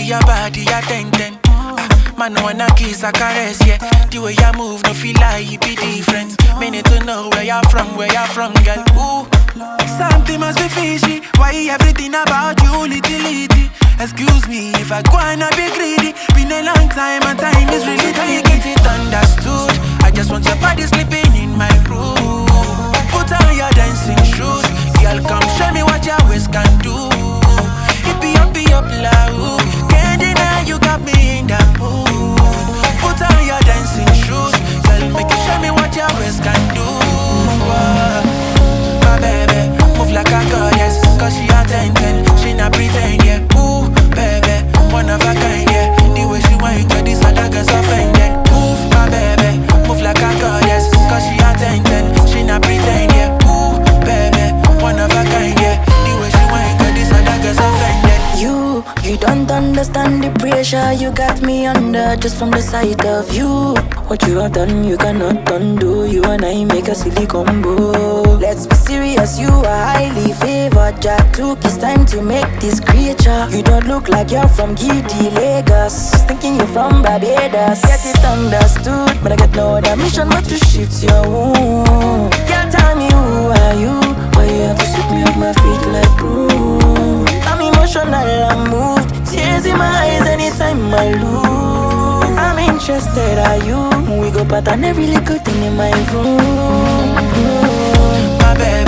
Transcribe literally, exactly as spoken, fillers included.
your body a ten ten. Man wanna kiss a caress, yeah. The way you move, no feel like it be different. Me need to know where you're from, where you're from, girl. Ooh, something must be fishy. Why everything about you, little litty? Excuse me if I go and be greedy. Been a long time and time is really tight. Get it understood. I just want your body sleeping in my room. Put on your dancing shoes. Girl, come show me what your waist can do. It be up, be up loud. Can't deny you got me in the mood. Put on your dancing shoes. Girl, make you show me what your waist can do. uh, My baby, move like a goddess. Cause she a ten ten, she not pretend, yeah. Ooh, baby, one of a kind, yeah. The way she whine, got these other girls offended. Move, my baby, move like a goddess. Cause she a ten ten, she not pretend, yeah. Ooh, baby, one of a kind, yeah. The way she whine, got these other girls offended. You, you don't understand the pressure you got me under just from the sight of you. What you have done, you cannot undo. You and I make a silly combo. Let's be serious, you are highly favored. Jack took his time to make this creature. You don't look like you're from Giddy, Lagos. Thinking you're from Barbados. Get it understood, but I got no other mission but to shift your womb. Girl, tell me who are you? Why you have to sweep me off my feet like broom? I'm emotional, I'm moved. Tears in my eyes anytime I lose. I'm interested, are you? We go pattern every little thing in my room. My baby,